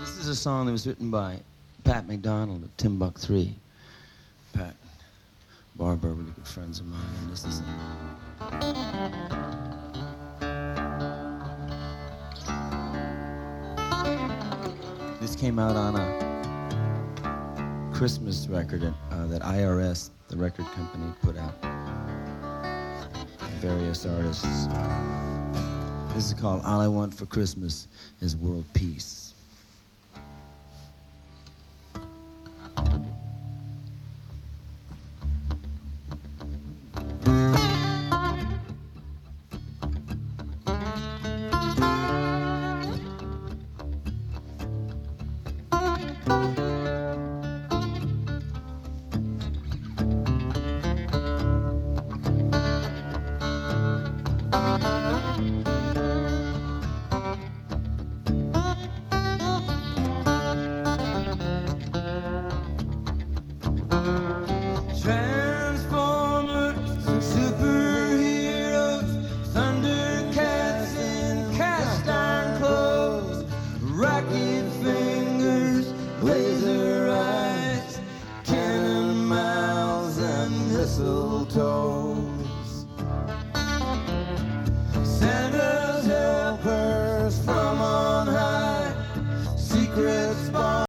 This is a song that was written by Pat McDonald of Timbuk 3. Pat and Barbara are really good friends of mine, and this is this came out on a Christmas record that IRS, the record company, put out. Various artists. This is called All I Want for Christmas is World Peace.